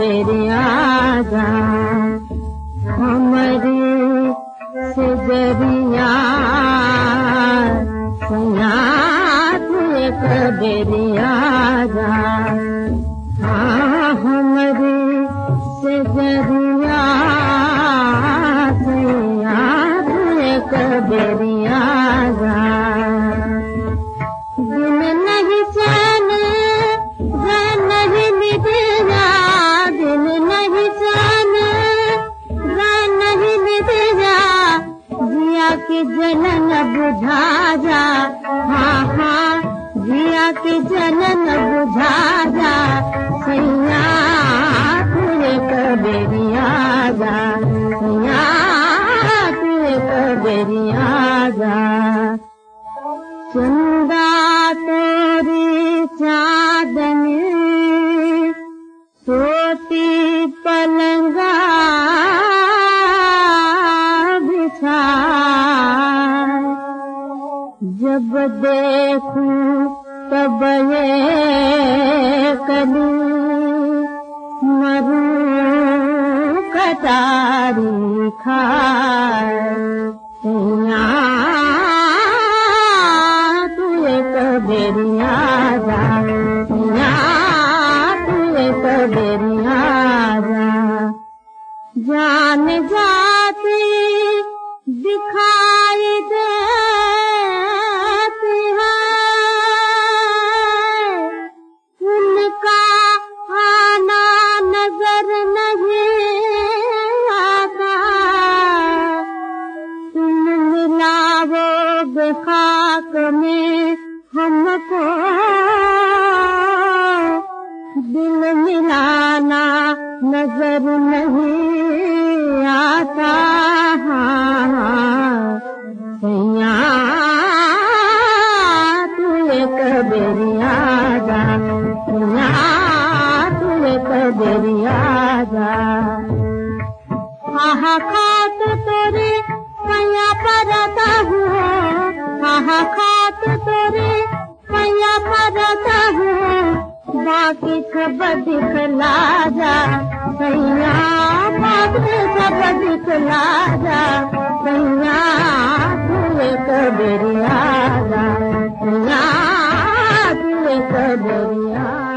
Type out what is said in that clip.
कबेरिया जा हमारी सिजरिया सैया तुए कबेरिया जा हमारी सिजरिया सैया तुए कबेरिया जा दिन नहीं चैन रैन नहीं मिटेगा दिन नहीं चैन रैन नहीं मिटेगा जिया के जनन बुझा जा हाँ हाँ जिया के जनन बुझा जा सैया तुए कबेरिया जा सैया तुए कबेरिया जा चंदा तोरी चांदनी सोती पलंगा बिछा जब देखूं तब ये कलू मरूं कटारी खाए कबेरिया जा तुए कबेरिया जा जान जाती दिखाई देती है उनका आना नजर नहीं आता तुम मिलाओगे खाक में हमको दिल मिलाना नजर नहीं आता सैया तुए कबेरिया जा सैया तुए कबेरिया जा आहा खात तोरे सैया परता हूँ आहा खात तोरे सैया परता हूँ बाकी खबर दिखला जा सैया बाकी खबर दिखला जा सैया तुए कबेरिया जा सैया तुए कबेरिया